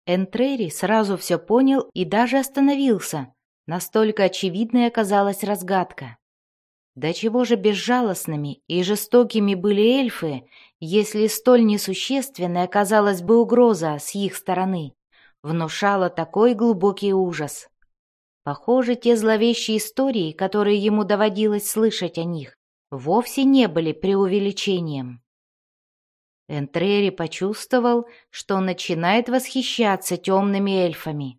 Энтрери сразу все понял и даже остановился. Настолько очевидной оказалась разгадка. До чего же безжалостными и жестокими были эльфы, если столь несущественной оказалась бы угроза с их стороны, внушала такой глубокий ужас. Похоже, те зловещие истории, которые ему доводилось слышать о них, вовсе не были преувеличением. Энтрери почувствовал, что начинает восхищаться темными эльфами.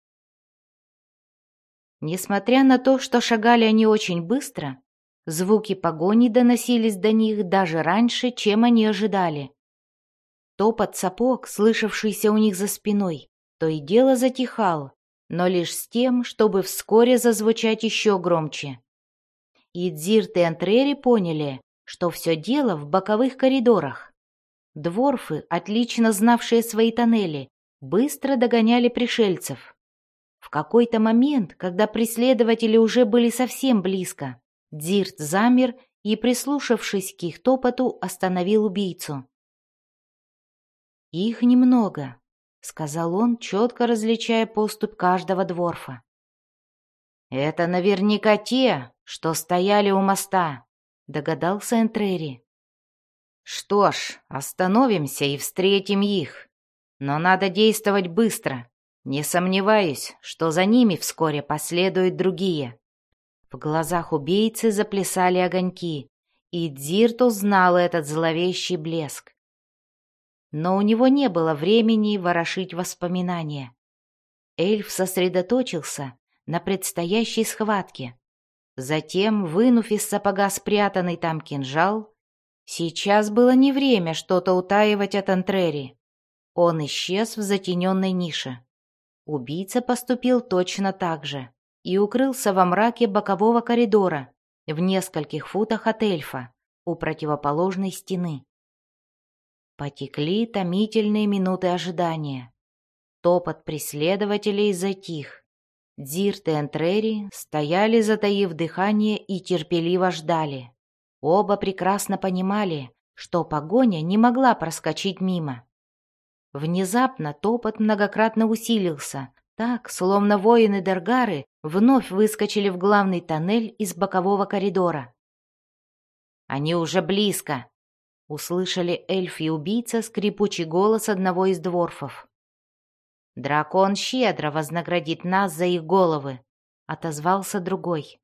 Несмотря на то, что шагали они очень быстро, звуки погони доносились до них даже раньше, чем они ожидали. Топот сапог, слышавшийся у них за спиной, то и дело затихал, но лишь с тем, чтобы вскоре зазвучать еще громче. И Дзирт и Энтрери поняли, что все дело в боковых коридорах. Дворфы, отлично знавшие свои тоннели, быстро догоняли пришельцев. В какой-то момент, когда преследователи уже были совсем близко, Дзирт замер и, прислушавшись к их топоту, остановил убийцу. «Их немного», — сказал он, четко различая поступь каждого дворфа. «Это наверняка те, что стояли у моста», — догадался Энтрери. «Что ж, остановимся и встретим их. Но надо действовать быстро. Не сомневаюсь, что за ними вскоре последуют другие». В глазах убийцы заплясали огоньки, и Дзирт узнал этот зловещий блеск. Но у него не было времени ворошить воспоминания. Эльф сосредоточился на предстоящей схватке. Затем, вынув из сапога спрятанный там кинжал, сейчас было не время что-то утаивать от Энтрери. Он исчез в затененной нише. Убийца поступил точно так же и укрылся во мраке бокового коридора в нескольких футах от эльфа у противоположной стены. Потекли томительные минуты ожидания. Топот преследователей затих. Дзирт и Энтрери стояли, затаив дыхание, и терпеливо ждали. Оба прекрасно понимали, что погоня не могла проскочить мимо. Внезапно топот многократно усилился, так, словно воины Дергары вновь выскочили в главный тоннель из бокового коридора. «Они уже близко!» — услышали эльф и убийца скрипучий голос одного из дворфов. «Дракон щедро вознаградит нас за их головы», — отозвался другой.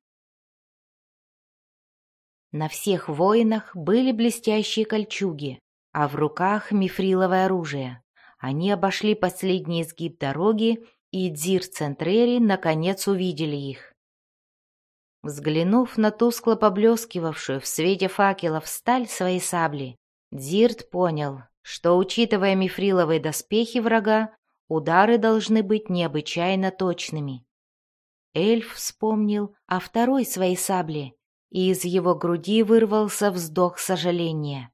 На всех воинах были блестящие кольчуги, а в руках мифриловое оружие. Они обошли последний изгиб дороги, и Дзирт с Энтрери наконец увидели их. Взглянув на тускло поблескивавшую в свете факелов сталь своей сабли, Дзирт понял, что, учитывая мифриловые доспехи врага, удары должны быть необычайно точными. Эльф вспомнил о второй своей сабле, и из его груди вырвался вздох сожаления.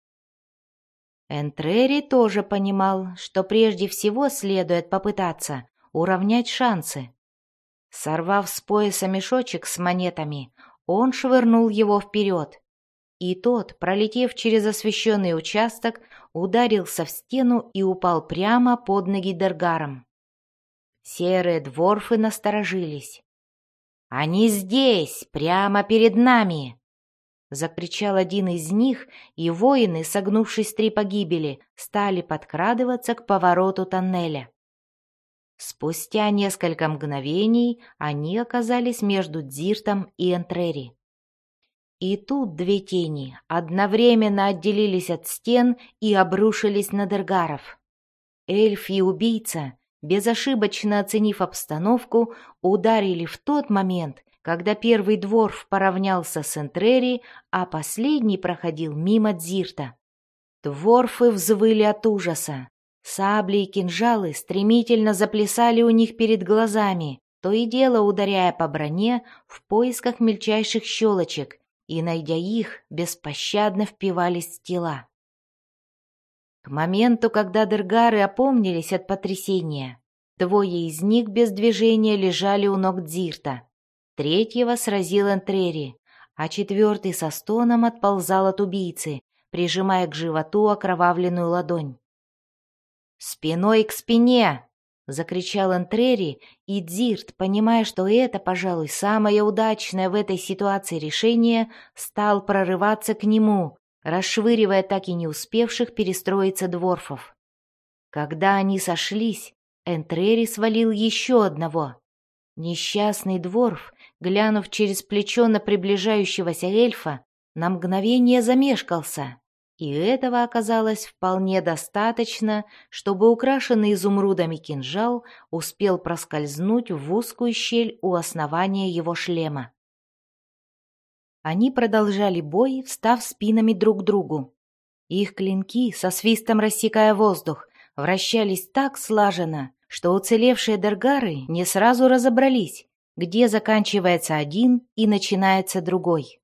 Энтрери тоже понимал, что прежде всего следует попытаться уравнять шансы. Сорвав с пояса мешочек с монетами, он швырнул его вперед, и тот, пролетев через освещенный участок, ударился в стену и упал прямо под ноги Дергарам. Серые дворфы насторожились. «Они здесь, прямо перед нами!» — закричал один из них, и воины, согнувшись три погибели, стали подкрадываться к повороту тоннеля. Спустя несколько мгновений они оказались между Дзиртом и Энтрери. И тут две тени одновременно отделились от стен и обрушились на Дергаров. Эльф и убийца, безошибочно оценив обстановку, ударили в тот момент, когда первый дворф поравнялся с Энтрери, а последний проходил мимо Дзирта. Дворфы взвыли от ужаса. Сабли и кинжалы стремительно заплясали у них перед глазами, то и дело ударяя по броне в поисках мельчайших щелочек, и, найдя их, беспощадно впивались в тела. К моменту, когда Дергары опомнились от потрясения, двое из них без движения лежали у ног Дзирта, третьего сразил Энтрери, а четвертый со стоном отползал от убийцы, прижимая к животу окровавленную ладонь. «Спиной к спине!» — закричал Энтрери, и Дзирт, понимая, что это, пожалуй, самое удачное в этой ситуации решение, стал прорываться к нему, расшвыривая так и не успевших перестроиться дворфов. Когда они сошлись, Энтрери свалил еще одного. Несчастный дворф, глянув через плечо на приближающегося эльфа, на мгновение замешкался, и этого оказалось вполне достаточно, чтобы украшенный изумрудами кинжал успел проскользнуть в узкую щель у основания его шлема. Они продолжали бой, встав спинами друг к другу. Их клинки, со свистом рассекая воздух, вращались так слаженно, что уцелевшие дергары не сразу разобрались, где заканчивается один и начинается другой.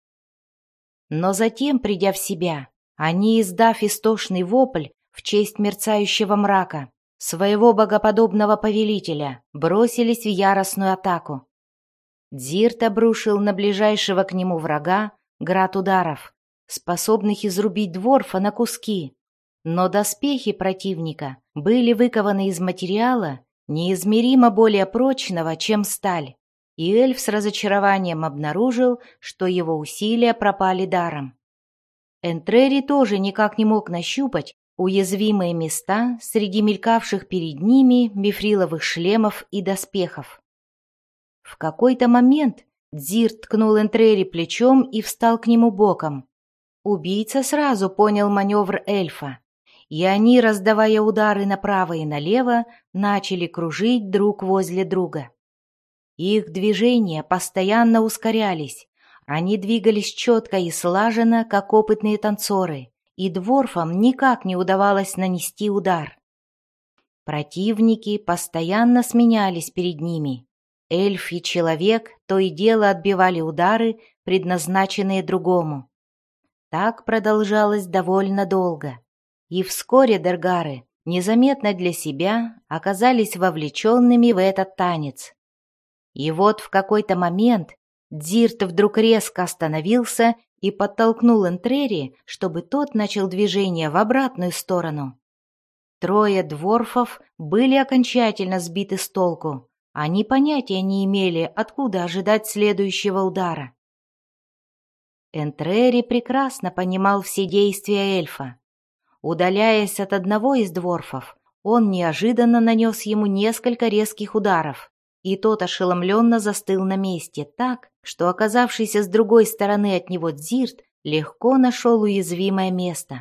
Но затем, придя в себя, они, издав истошный вопль в честь мерцающего мрака, своего богоподобного повелителя, бросились в яростную атаку. Дзирт обрушил на ближайшего к нему врага град ударов, способных изрубить дворфа на куски, но доспехи противника были выкованы из материала, неизмеримо более прочного, чем сталь, и эльф с разочарованием обнаружил, что его усилия пропали даром. Энтрери тоже никак не мог нащупать уязвимые места среди мелькавших перед ними мифриловых шлемов и доспехов. В какой-то момент Дзирт ткнул Энтрери плечом и встал к нему боком. Убийца сразу понял маневр эльфа, и они, раздавая удары направо и налево, начали кружить друг возле друга. Их движения постоянно ускорялись, они двигались четко и слаженно, как опытные танцоры, и дворфам никак не удавалось нанести удар. Противники постоянно сменялись перед ними. Эльф и человек то и дело отбивали удары, предназначенные другому. Так продолжалось довольно долго. И вскоре дергары, незаметно для себя, оказались вовлеченными в этот танец. И вот в какой-то момент Дзирт вдруг резко остановился и подтолкнул Энтрери, чтобы тот начал движение в обратную сторону. Трое дворфов были окончательно сбиты с толку. Они понятия не имели, откуда ожидать следующего удара. Энтрери прекрасно понимал все действия эльфа. Удаляясь от одного из дворфов, он неожиданно нанес ему несколько резких ударов, и тот ошеломленно застыл на месте так, что оказавшийся с другой стороны от него Дзирт легко нашел уязвимое место.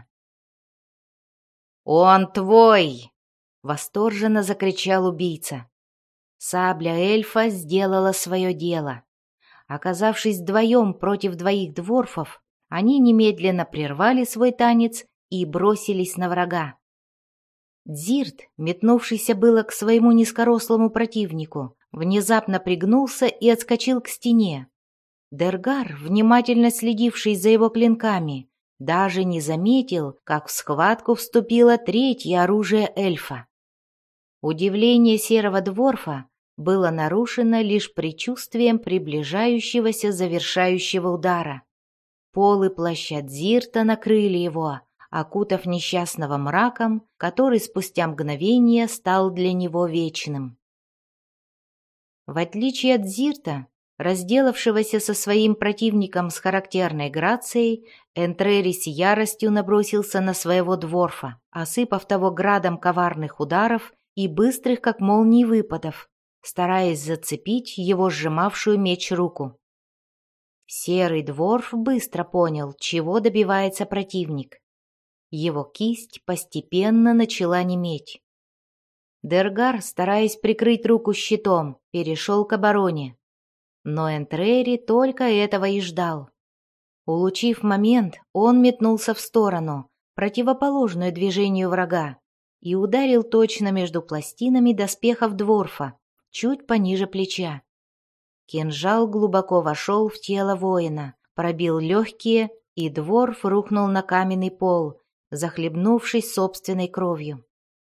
«Он твой!» — восторженно закричал убийца. Сабля эльфа сделала свое дело. Оказавшись вдвоем против двоих дворфов, они немедленно прервали свой танец и бросились на врага. Дзирт, метнувшийся было к своему низкорослому противнику, внезапно пригнулся и отскочил к стене. Дергар, внимательно следивший за его клинками, даже не заметил, как в схватку вступило третье оружие эльфа. Удивление серого дворфа было нарушено лишь предчувствием приближающегося завершающего удара. Полы плаща Дзирта накрыли его, окутав несчастного мраком, который спустя мгновение стал для него вечным. В отличие от Дзирта, разделавшегося со своим противником с характерной грацией, Энтрери с яростью набросился на своего дворфа, осыпав того градом коварных ударов и быстрых, как молнии, выпадов, стараясь зацепить его сжимавшую меч руку. Серый дворф быстро понял, чего добивается противник. Его кисть постепенно начала неметь. Дергар, стараясь прикрыть руку щитом, перешел к обороне. Но Энтрери только этого и ждал. Улучив момент, он метнулся в сторону, противоположную движению врага, и ударил точно между пластинами доспехов дворфа, чуть пониже плеча. Кинжал глубоко вошел в тело воина, пробил легкие, и дворф рухнул на каменный пол, захлебнувшись собственной кровью.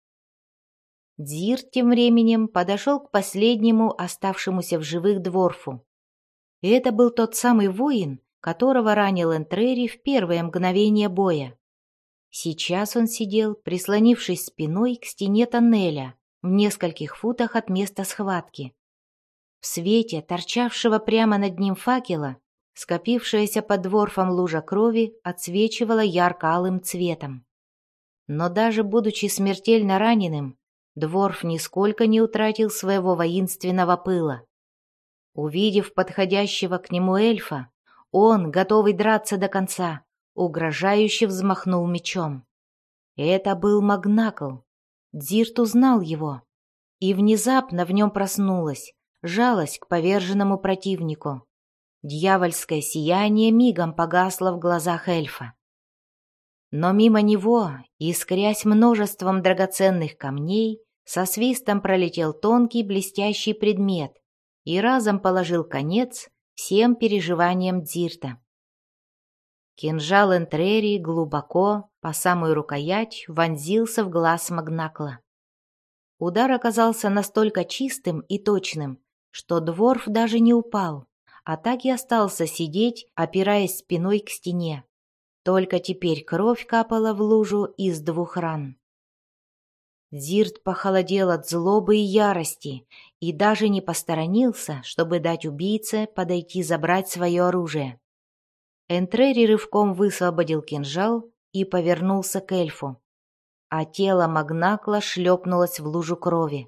Дзирт тем временем подошел к последнему оставшемуся в живых дворфу. Это был тот самый воин, которого ранил Энтрери в первое мгновение боя. Сейчас он сидел, прислонившись спиной к стене тоннеля, в нескольких футах от места схватки. В свете, торчавшего прямо над ним факела, скопившаяся под дворфом лужа крови отсвечивала ярко-алым цветом. Но даже будучи смертельно раненым, дворф нисколько не утратил своего воинственного пыла. Увидев подходящего к нему эльфа, он, готовый драться до конца, угрожающе взмахнул мечом. Это был Магнакл. Дзирт узнал его, и внезапно в нем проснулась жалость к поверженному противнику. Дьявольское сияние мигом погасло в глазах эльфа. Но мимо него, искрясь множеством драгоценных камней, со свистом пролетел тонкий блестящий предмет и разом положил конец всем переживаниям Дзирта. Кинжал Энтрери глубоко, по самую рукоять, вонзился в глаз Магнакла. Удар оказался настолько чистым и точным, что дворф даже не упал, а так и остался сидеть, опираясь спиной к стене. Только теперь кровь капала в лужу из 2 ран. Дзирт похолодел от злобы и ярости и даже не посторонился, чтобы дать убийце подойти забрать свое оружие. Энтрери рывком высвободил кинжал и повернулся к эльфу, а тело Магнакла шлепнулось в лужу крови.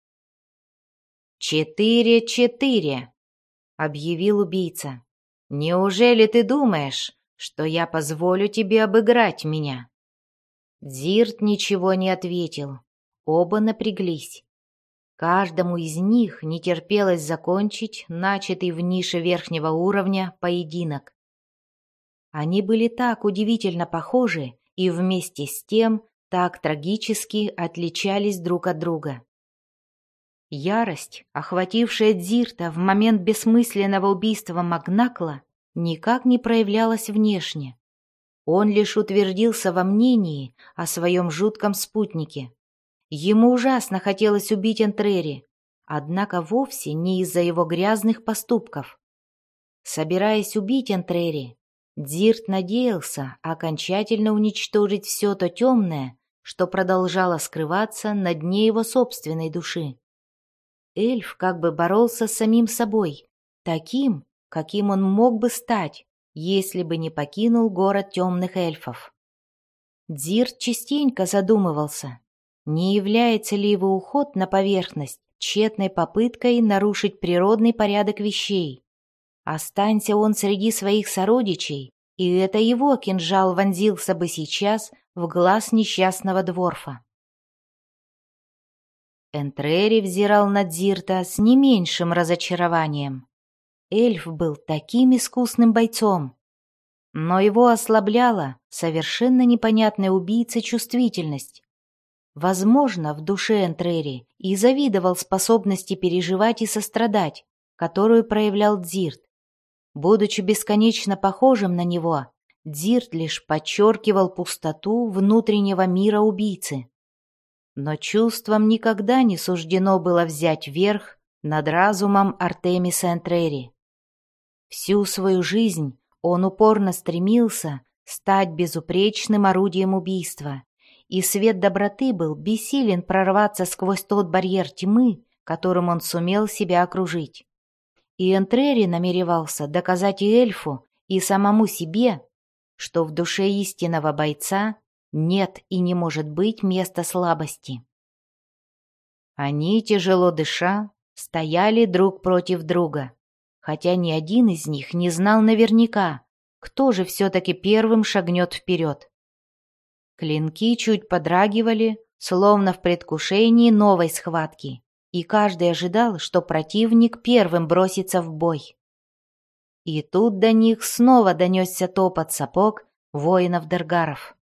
4-4, объявил убийца. «Неужели ты думаешь, что я позволю тебе обыграть меня?» Дзирт ничего не ответил. Оба напряглись. Каждому из них не терпелось закончить начатый в нише верхнего уровня поединок. Они были так удивительно похожи и вместе с тем так трагически отличались друг от друга. Ярость, охватившая Дзирта в момент бессмысленного убийства Магнакла, никак не проявлялась внешне. Он лишь утвердился во мнении о своем жутком спутнике. Ему ужасно хотелось убить Энтрери, однако вовсе не из-за его грязных поступков. Собираясь убить Энтрери, Дзирт надеялся окончательно уничтожить все то темное, что продолжало скрываться на дне его собственной души. Эльф как бы боролся с самим собой, таким, каким он мог бы стать, если бы не покинул город темных эльфов. Дзирт частенько задумывался, не является ли его уход на поверхность тщетной попыткой нарушить природный порядок вещей. Останься он среди своих сородичей, и это его кинжал вонзился бы сейчас в глаз несчастного дворфа. Энтрери взирал на Дзирта с не меньшим разочарованием. Эльф был таким искусным бойцом, но его ослабляла совершенно непонятная убийце чувствительность. Возможно, в душе Энтрери и завидовал способности переживать и сострадать, которую проявлял Дзирт. Будучи бесконечно похожим на него, Дзирт лишь подчеркивал пустоту внутреннего мира убийцы. Но чувствам никогда не суждено было взять верх над разумом Артемиса Энтрери. Всю свою жизнь он упорно стремился стать безупречным орудием убийства, и свет доброты был бессилен прорваться сквозь тот барьер тьмы, которым он сумел себя окружить. И Энтрери намеревался доказать и эльфу, и самому себе, что в душе истинного бойца нет и не может быть места слабости. Они, тяжело дыша, стояли друг против друга, хотя ни один из них не знал наверняка, кто же все-таки первым шагнет вперед. Клинки чуть подрагивали, словно в предвкушении новой схватки, и каждый ожидал, что противник первым бросится в бой. И тут до них снова донесся топот сапог воинов-даргаров.